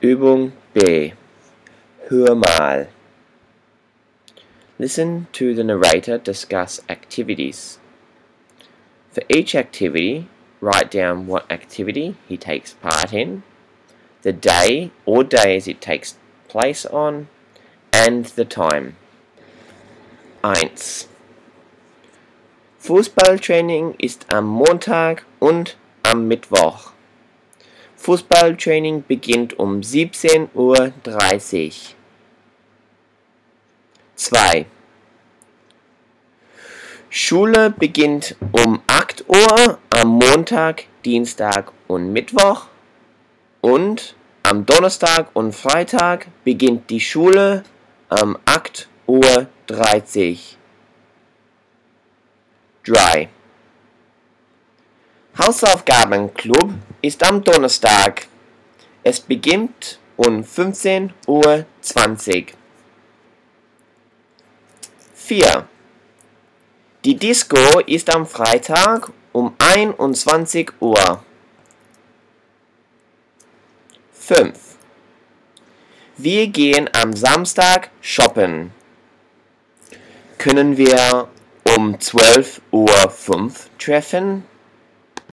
Übung B. Hör mal. Listen to the narrator discuss activities. For each activity, write down what activity he takes part in, the day or days it takes place on, and the time. 1. Fußballtraining ist am Montag und am Mittwoch. Fußballtraining beginnt um 17:30 Uhr. 2. Schule beginnt um 8 Uhr am Montag, Dienstag und Mittwoch und am Donnerstag und Freitag beginnt die Schule um 8:30 Uhr. 3. Hausaufgabenclub ist am Donnerstag. Es beginnt um 15:20 Uhr. 4. Die Disco ist am Freitag um 21 Uhr. 5. Wir gehen am Samstag shoppen. Können wir um 12:05 Uhr treffen?